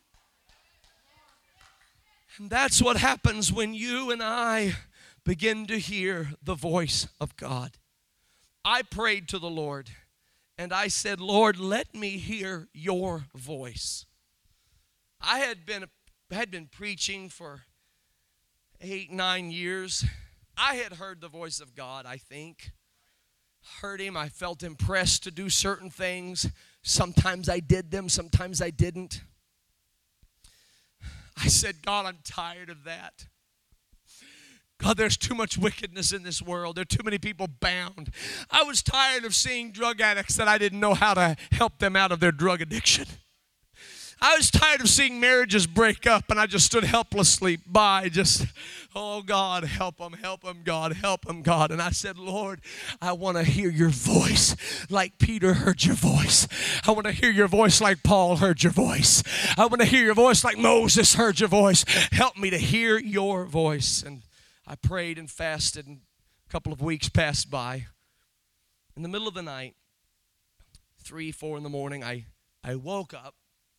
And that's what happens when you and I begin to hear the voice of God. I prayed to the Lord and I said, Lord, let me hear your voice. I had been, had been preaching for eight, nine years. I had heard the voice of God, I think. Heard him. I felt impressed to do certain things. Sometimes I did them, sometimes I didn't. I said, God, I'm tired of that. God, there's too much wickedness in this world. There are too many people bound. I was tired of seeing drug addicts that I didn't know how to help them out of their drug addiction. I was tired of seeing marriages break up, and I just stood helplessly by, just, oh, God, help them, help them, God, help them, God. And I said, Lord, I want to hear your voice like Peter heard your voice. I want to hear your voice like Paul heard your voice. I want to hear your voice like Moses heard your voice. Help me to hear your voice. And I prayed and fasted, and a couple of weeks passed by. In the middle of the night, three, four in the morning, I, I woke up,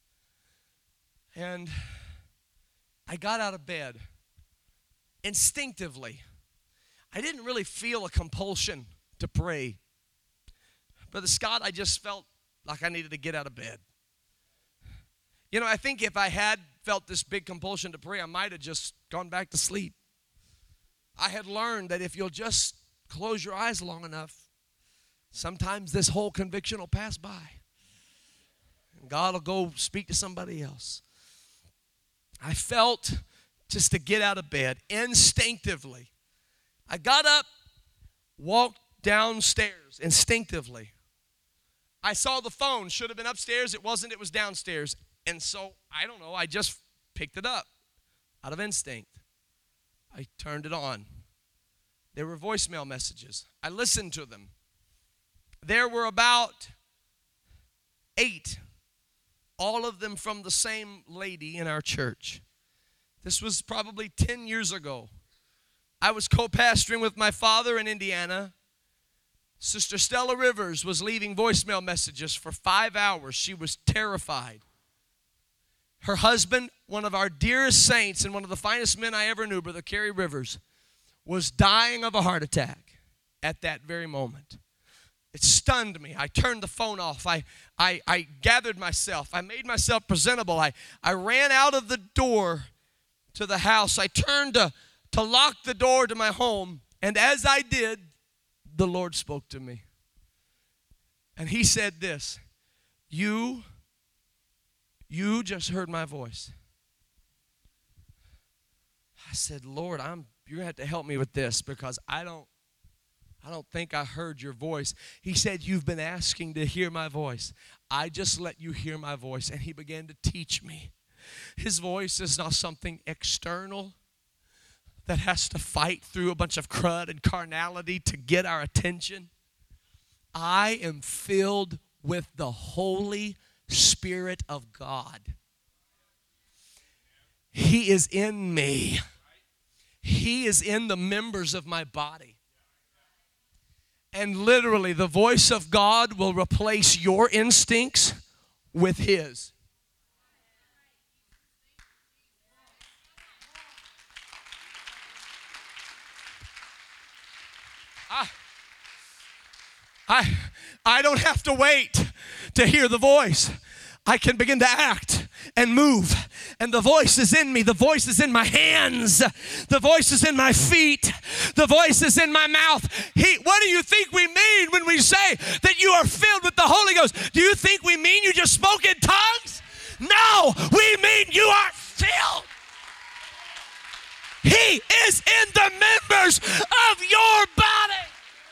and I got out of bed instinctively. I didn't really feel a compulsion to pray. Brother Scott, I just felt like I needed to get out of bed. You know, I think if I had felt this big compulsion to pray, I might have just gone back to sleep. I had learned that if you'll just close your eyes long enough, sometimes this whole conviction will pass by. And God will go speak to somebody else. I felt just to get out of bed instinctively. I got up, walked downstairs instinctively. I saw the phone. Should have been upstairs. It wasn't. It was downstairs. And so, I don't know, I just picked it up out of instinct. I turned it on. There were voicemail messages. I listened to them. There were about eight, all of them from the same lady in our church. This was probably ten years ago. I was co-pastoring with my father in Indiana. Sister Stella Rivers was leaving voicemail messages for five hours. She was terrified. Her husband, one of our dearest saints and one of the finest men I ever knew, Brother Kerry Rivers, was dying of a heart attack at that very moment. It stunned me. I turned the phone off. I, I, I gathered myself. I made myself presentable. I, I ran out of the door to the house. I turned to, to lock the door to my home. And as I did, the Lord spoke to me. And he said this, you You just heard my voice. I said, Lord, I'm you're going to have to help me with this because I don't I don't think I heard your voice. He said, you've been asking to hear my voice. I just let you hear my voice. And he began to teach me. His voice is not something external that has to fight through a bunch of crud and carnality to get our attention. I am filled with the Holy Spirit of God. He is in me. He is in the members of my body. And literally, the voice of God will replace your instincts with His. I, I, I don't have to wait to hear the voice. I can begin to act and move. And the voice is in me. The voice is in my hands. The voice is in my feet. The voice is in my mouth. He, what do you think we mean when we say that you are filled with the Holy Ghost? Do you think we mean you just spoke in tongues? No, we mean you are filled. He is in the members of your body.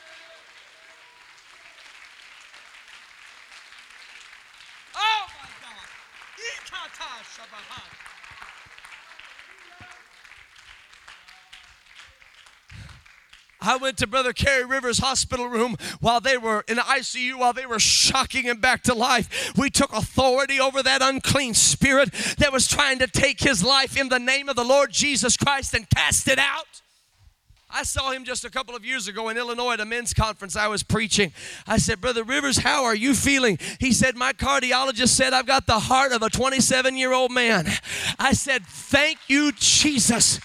Oh my God. I went to Brother Kerry Rivers' hospital room while they were in the I C U, while they were shocking him back to life. We took authority over that unclean spirit that was trying to take his life in the name of the Lord Jesus Christ and cast it out. I saw him just a couple of years ago in Illinois at a men's conference I was preaching. I said, Brother Rivers, how are you feeling? He said, my cardiologist said I've got the heart of a twenty-seven-year-old man. I said, thank you, Jesus.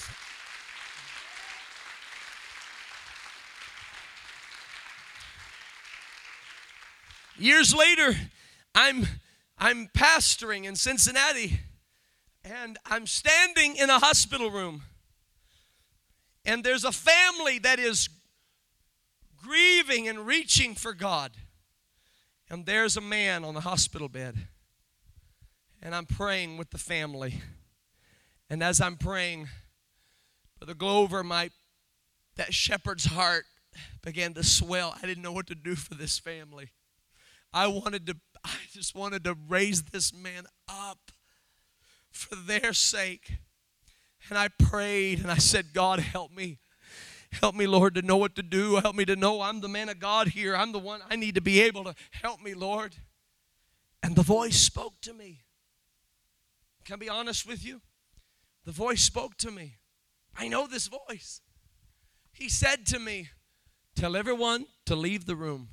Years later, I'm, I'm pastoring in Cincinnati, and I'm standing in a hospital room. And there's a family that is grieving and reaching for God. And there's a man on the hospital bed. And I'm praying with the family. And as I'm praying, Brother Glover, my, that shepherd's heart began to swell. I didn't know what to do for this family. I wanted to, I just wanted to raise this man up for their sake. And I prayed and I said, God, help me. Help me, Lord, to know what to do. Help me to know I'm the man of God here. I'm the one I need to be able to help me, Lord. And the voice spoke to me. Can I be honest with you? The voice spoke to me. I know this voice. He said to me, tell everyone to leave the room.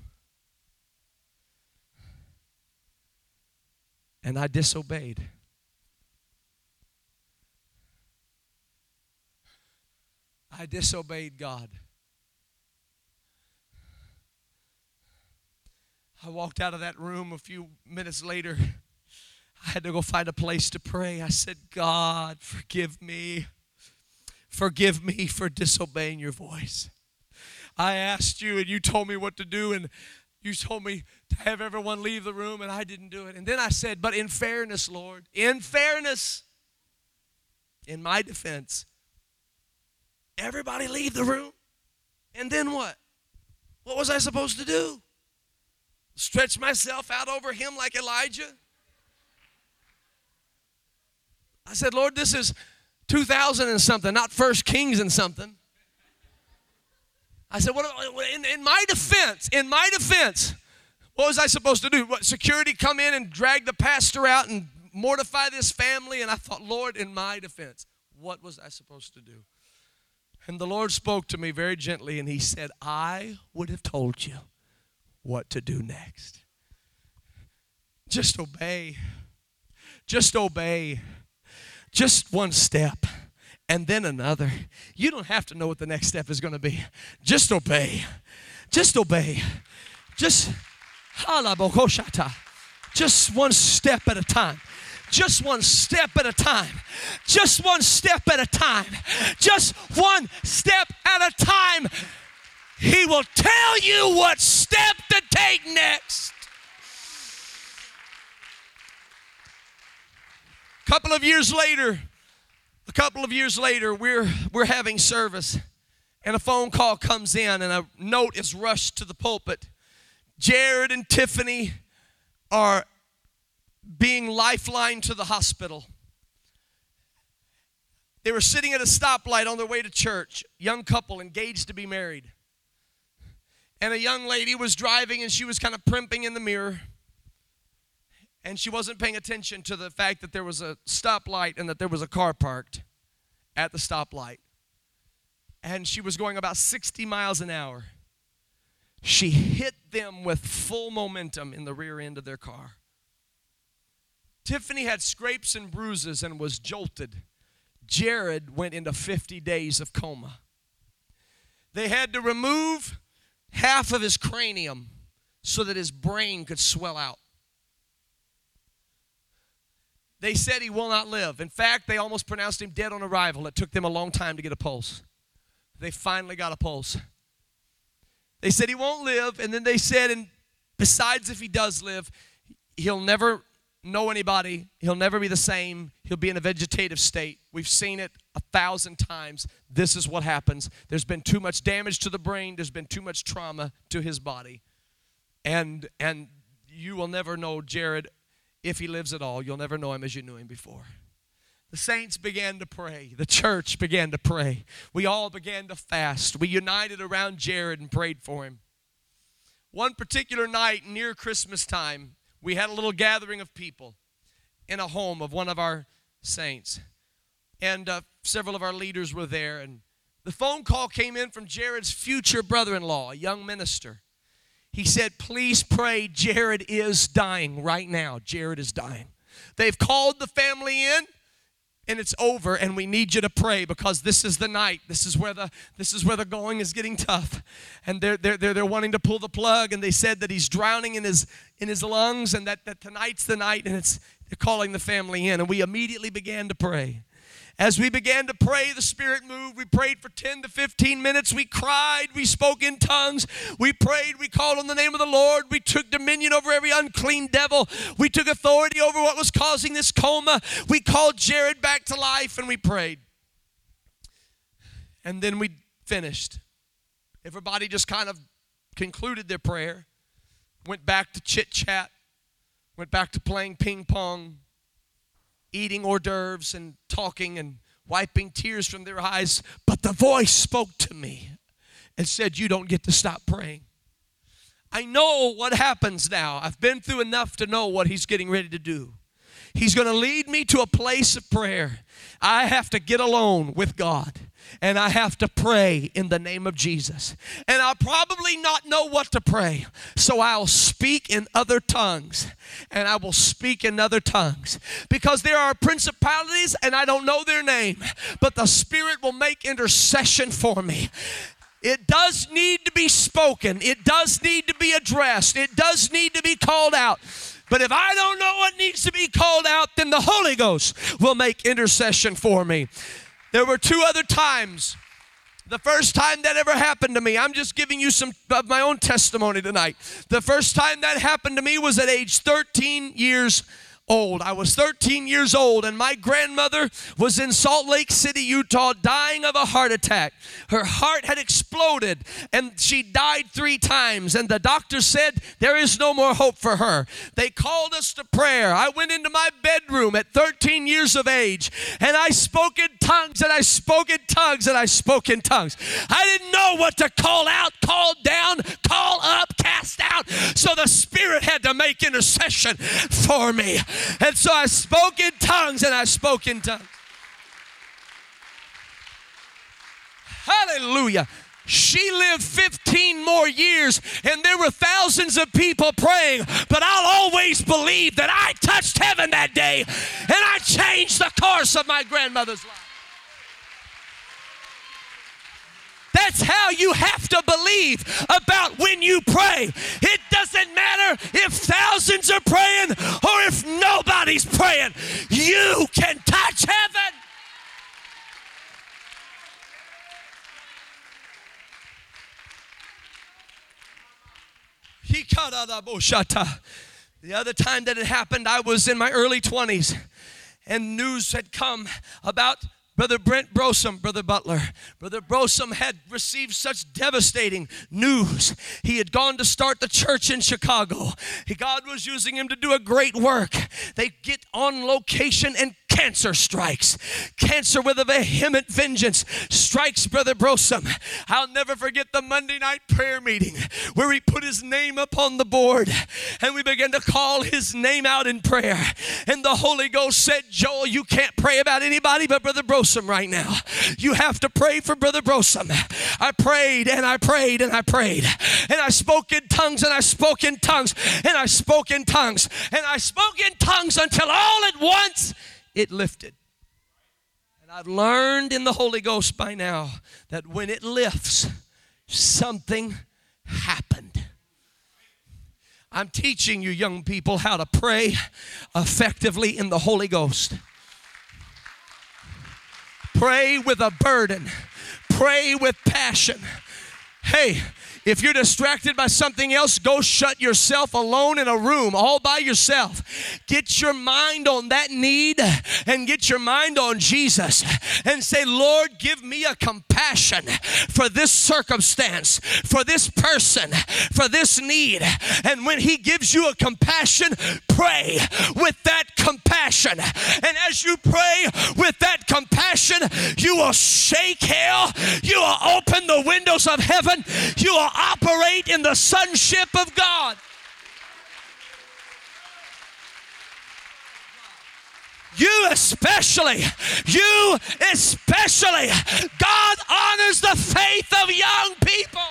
And I disobeyed. I disobeyed God. I walked out of that room a few minutes later. I had to go find a place to pray. I said, God, forgive me. Forgive me for disobeying your voice. I asked you and you told me what to do, and you told me to have everyone leave the room, and I didn't do it. And then I said, but in fairness, Lord, in fairness, in my defense, everybody leave the room. And then what? What was I supposed to do? Stretch myself out over him like Elijah? I said, Lord, this is two thousand and something, not First Kings and something. I said, what, in, in my defense, in my defense, what was I supposed to do? What, security come in and drag the pastor out and mortify this family? And I thought, Lord, in my defense, what was I supposed to do? And the Lord spoke to me very gently, and he said, I would have told you what to do next. Just obey. Just obey. Just one step, and then another. You don't have to know what the next step is going to be. Just obey. Just obey. Just, just one step at a time. Just one step at a time. Just one step at a time. Just one step at a time. He will tell you what step to take next. couple of years later, a couple of years later, we're, we're having service, and a phone call comes in, and a note is rushed to the pulpit. Jared and Tiffany are being lifelined to the hospital. They were sitting at a stoplight on their way to church, young couple engaged to be married. And a young lady was driving, and she was kind of primping in the mirror. And she wasn't paying attention to the fact that there was a stoplight and that there was a car parked at the stoplight. And she was going about sixty miles an hour. She hit them with full momentum in the rear end of their car. Tiffany had scrapes and bruises and was jolted. Jared went into fifty days of coma. They had to remove half of his cranium so that his brain could swell out. They said he will not live. In fact, they almost pronounced him dead on arrival. It took them a long time to get a pulse. They finally got a pulse. They said he won't live, and then they said, and besides if he does live, he'll never know anybody. He'll never be the same. He'll be in a vegetative state. We've seen it a thousand times. This is what happens. There's been too much damage to the brain. There's been too much trauma to his body. And, and you will never know Jared if he lives at all. You'll never know him as you knew him before. The saints began to pray. The church began to pray. We all began to fast. We united around Jared and prayed for him. One particular night near Christmas time, we had a little gathering of people in a home of one of our saints. And uh, several of our leaders were there. And the phone call came in from Jared's future brother-in-law, a young minister. He said, please pray, Jared is dying right now. Jared is dying. They've called the family in, and it's over, and we need you to pray because this is the night. This is where the this is where the going is getting tough. And they're they're they're, they're wanting to pull the plug, and they said that he's drowning in his in his lungs, and that, that tonight's the night, and it's they're calling the family in. And we immediately began to pray. As we began to pray, the Spirit moved. We prayed for ten to fifteen minutes. We cried. We spoke in tongues. We prayed. We called on the name of the Lord. We took dominion over every unclean devil. We took authority over what was causing this coma. We called Jared back to life, and we prayed. And then we finished. Everybody just kind of concluded their prayer, went back to chit-chat, went back to playing ping pong, eating hors d'oeuvres and talking and wiping tears from their eyes. But the voice spoke to me and said, you don't get to stop praying. I know what happens now. I've been through enough to know what he's getting ready to do. He's going to lead me to a place of prayer. I have to get alone with God. And I have to pray in the name of Jesus. And I'll probably not know what to pray. So I'll speak in other tongues. And I will speak in other tongues. Because there are principalities and I don't know their name. But the Spirit will make intercession for me. It does need to be spoken. It does need to be addressed. It does need to be called out. But if I don't know what needs to be called out, then the Holy Ghost will make intercession for me. There were two other times. The first time that ever happened to me, I'm just giving you some of my own testimony tonight. The first time that happened to me was at age thirteen years old. I was thirteen years old, and my grandmother was in Salt Lake City, Utah, dying of a heart attack. Her heart had exploded, and she died three times, and the doctor said there is no more hope for her. They called us to prayer. I went into my bedroom at thirteen years of age, and I spoke in tongues, and I spoke in tongues, and I spoke in tongues. I didn't know what to call out, call down, call up, cast out, so the Spirit had to make intercession for me. And so I spoke in tongues and I spoke in tongues. Hallelujah. She lived fifteen more years and there were thousands of people praying, but I'll always believe that I touched heaven that day and I changed the course of my grandmother's life. That's how you have to believe about when you pray. It doesn't matter if thousands are praying or if nobody's praying. You can touch heaven. The other time that it happened, I was in my early twenties. and news had come about Brother Brent Brosom, Brother Butler. Brother Brosom had received such devastating news. He had gone to start the church in Chicago. God was using him to do a great work. They get on location and cancer strikes. Cancer with a vehement vengeance strikes Brother Brosom. I'll never forget the Monday night prayer meeting where he put his name up on the board and we began to call his name out in prayer. And the Holy Ghost said, Joel, you can't pray about anybody but Brother Brosom right now. You have to pray for Brother Brosom. I prayed and I prayed and I prayed. And I spoke in tongues and I spoke in tongues and I spoke in tongues and I spoke in tongues until all at once it lifted. And I've learned in the Holy Ghost by now that when it lifts, something happened. I'm teaching you young people how to pray effectively in the Holy Ghost. Pray with a burden. Pray with passion. Hey, if you're distracted by something else, go shut yourself alone in a room all by yourself. Get your mind on that need and get your mind on Jesus and say, Lord, give me a compassion for this circumstance, for this person, for this need. And when he gives you a compassion, pray with that compassion. And as you pray with that compassion, you will shake hell. You will open the windows of heaven. You will operate in the sonship of God. You especially, you especially, God honors the faith of young people.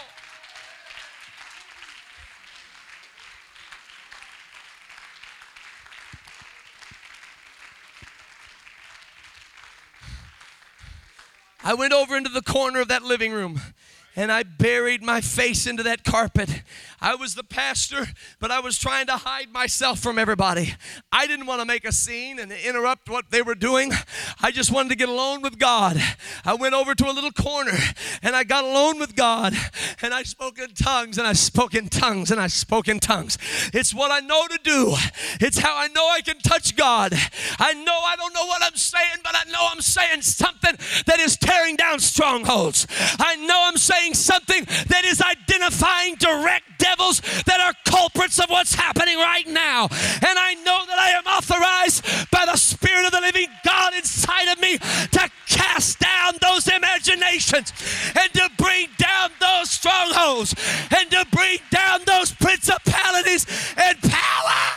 I went over into the corner of that living room and I buried my face into that carpet. I was the pastor, but I was trying to hide myself from everybody. I didn't want to make a scene and interrupt what they were doing. I just wanted to get alone with God. I went over to a little corner and I got alone with God and I spoke in tongues and I spoke in tongues and I spoke in tongues. It's what I know to do. It's how I know I can touch God. I know I don't know what I'm saying, but I know I'm saying something that is tearing down strongholds. I know I'm saying something that is identifying direct devils that are culprits of what's happening right now. And I know that I am authorized by the Spirit of the living God inside of me to cast down those imaginations and to bring down those strongholds and to bring down those principalities and power.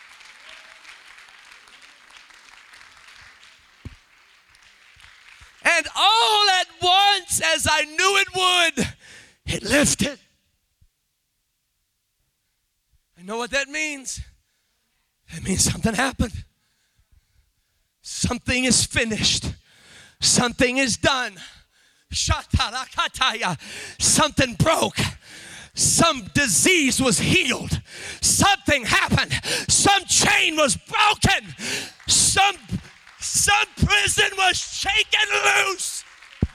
And all at once, as I knew it would, it lifted. I know what that means. That means something happened. Something is finished. Something is done. Something broke. Some disease was healed. Something happened. Some chain was broken. Some Some prison was shaken loose.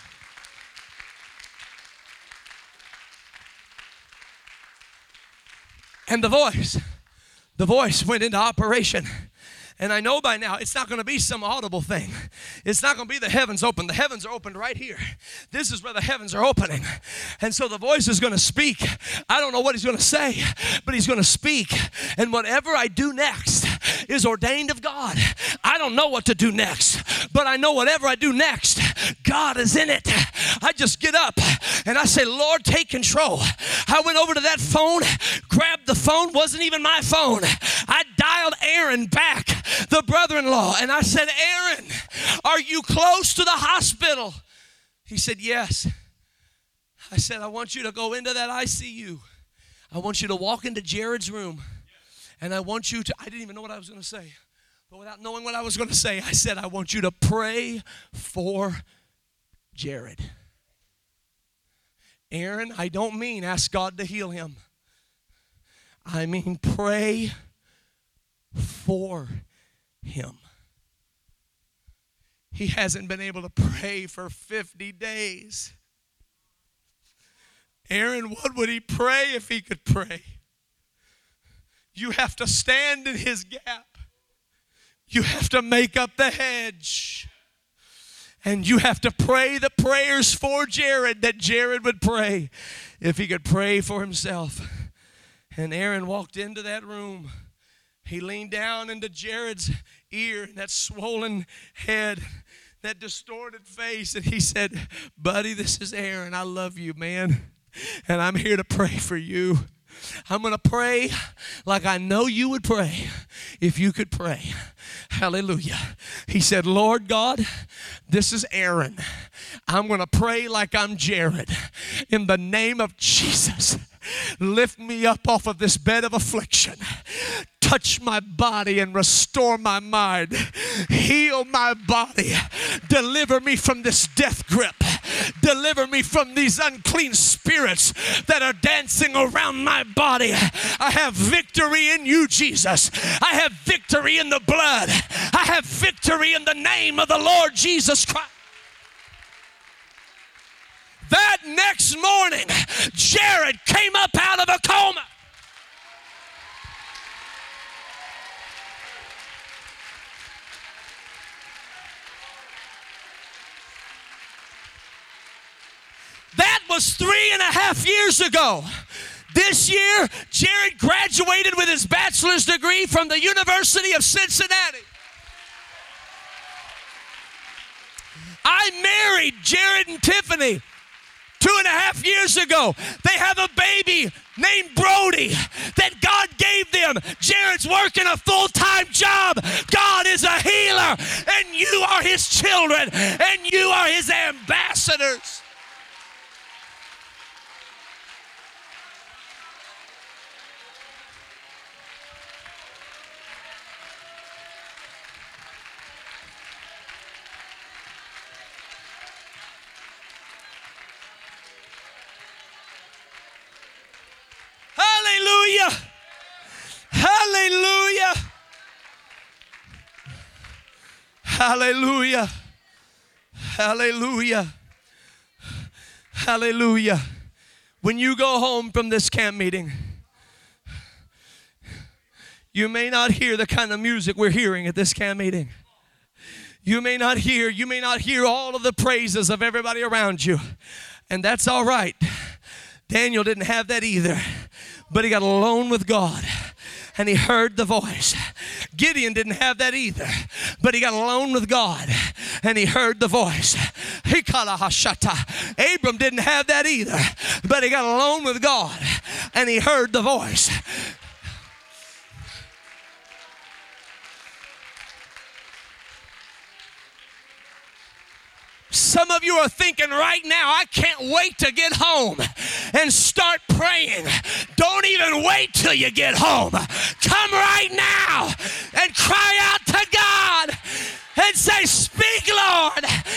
And the voice, the voice went into operation. And I know by now it's not going to be some audible thing. It's not going to be the heavens open. The heavens are opened right here. This is where the heavens are opening. And so the voice is going to speak. I don't know what he's going to say, but he's going to speak. And whatever I do next is ordained of God. I don't know what to do next, but I know whatever I do next, God is in it. I just get up and I say, Lord, take control. I went over to that phone, grabbed the phone, wasn't even my phone. I dialed Aaron back, the brother-in-law, and I said, Aaron, are you close to the hospital? He said, yes. I said, I want you to go into that I C U. I want you to walk into Jared's room, and I want you to, I didn't even know what I was going to say, but without knowing what I was going to say, I said, I want you to pray for Jared. Aaron, I don't mean ask God to heal him. I mean pray for him. He hasn't been able to pray for fifty days. Aaron, what would he pray if he could pray? You have to stand in his gap. You have to make up the hedge. And you have to pray the prayers for Jared that Jared would pray if he could pray for himself. And Aaron walked into that room. He leaned down into Jared's ear, and that swollen head, that distorted face, and he said, buddy, this is Aaron. I love you, man. And I'm here to pray for you. I'm going to pray like I know you would pray if you could pray. Hallelujah. He said, Lord God, this is Aaron. I'm going to pray like I'm Jared. In the name of Jesus, lift me up off of this bed of affliction. Touch my body and restore my mind. Heal my body. Deliver me from this death grip. Deliver me from these unclean spirits that are dancing around my body. I have victory in you, Jesus. I have victory in the blood. I have victory in the name of the Lord Jesus Christ. That next morning, Jared came up out of a coma. That was three and a half years ago. This year, Jared graduated with his bachelor's degree from the University of Cincinnati. I married Jared and Tiffany two and a half years ago. They have a baby named Brody that God gave them. Jared's working a full-time job. God is a healer, and you are his children, and you are his ambassadors. Hallelujah. Hallelujah. Hallelujah. Hallelujah. Hallelujah. When you go home from this camp meeting, you may not hear the kind of music we're hearing at this camp meeting. You may not hear, you may not hear all of the praises of everybody around you. And that's all right. Daniel didn't have that either. But he got alone with God, and he heard the voice. Gideon didn't have that either, but he got alone with God, and he heard the voice. Abram didn't have that either, but he got alone with God, and he heard the voice. Some of you are thinking right now, I can't wait to get home and start praying. Don't even wait till you get home. Come right now and cry out to God and say, speak, Lord.